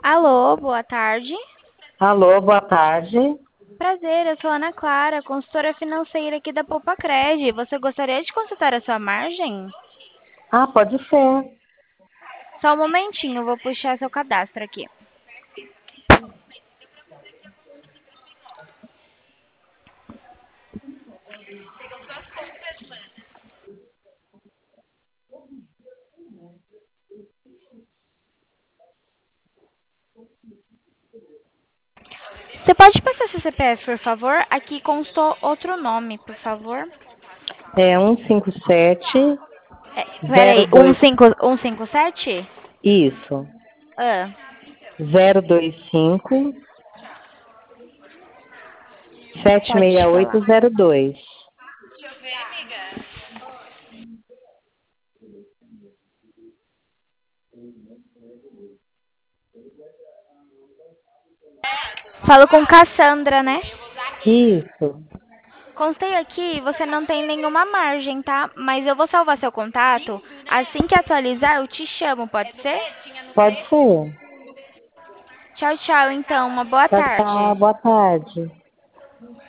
Alô, boa tarde. Alô, boa tarde. Prazer, eu sou Ana Clara, consultora financeira aqui da Poupacred. Você gostaria de consultar a sua margem? Ah, pode ser. Só um momentinho, eu vou puxar seu cadastro aqui. Você pode passar seu CPF, por favor? Aqui constou outro nome, por favor. É 157 Peraí, 02. 157? Isso. Ah, 025 pode falar. 76802. Falo com Cassandra, né? Isso. Constei aqui, você não tem nenhuma margem, tá? Mas eu vou salvar seu contato. Assim que atualizar, eu te chamo, pode ser? Pode ser. Tchau, tchau, então. Uma boa Tchau, tchau. tarde. Boa tarde.